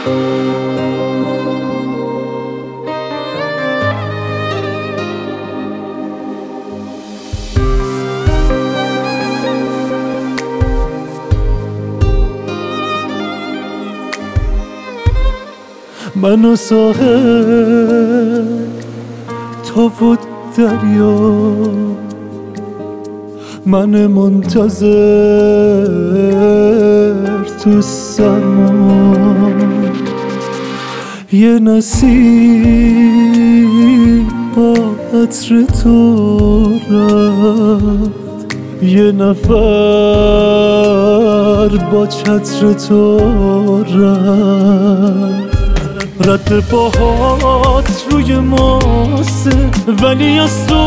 من و ساحل تو بود دریا، من منتظر تو سرما، یه نسیم با عطر تو رفت، یه نفر با چتر تو رفت. رد پاهات روی ماسه ولی از تو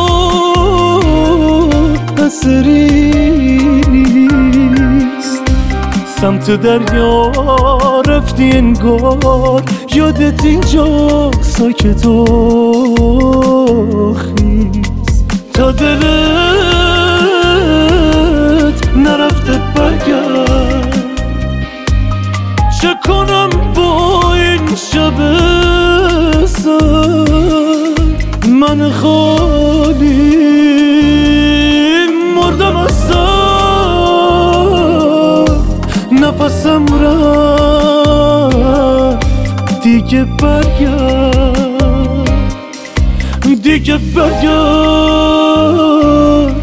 اثری نیست. سمت دریا رفتی انگار، یادت اینجا ساکت و خیز. تا دلت نرفته برگرد، چه کنم با این شب سرد؟ من خالی مردم از سر، نفسم رفت دیگه برگرد، دیگه برگرد.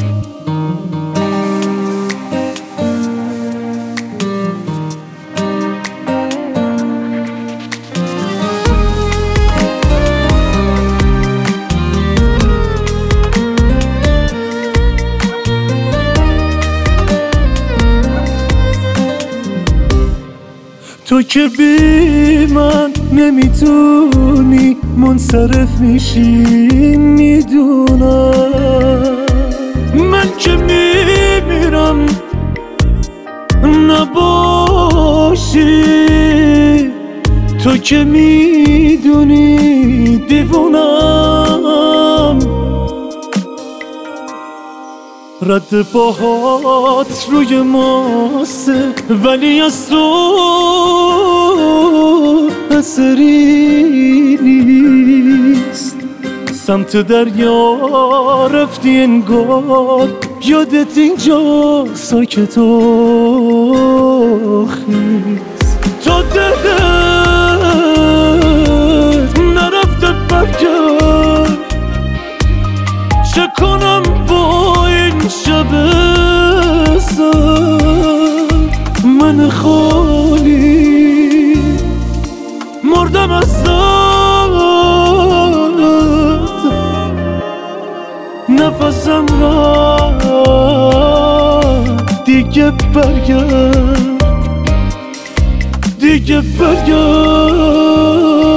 تو که بی من نمیتونی منصرف میشی، میدونم. من که میمیرم نباشی، تو که میدونی دیوونم. رد پاهات روی ماسه ولی از تو اثری نیست. سمت دریا رفتی انگار، یادت اینجا ساکت و خیز. تا دلت نرفته برگرد، چه کنم با این شب سرد؟ من خالی مردم از درد، نفسم رفت دیگه برگرد، دیگه برگرد.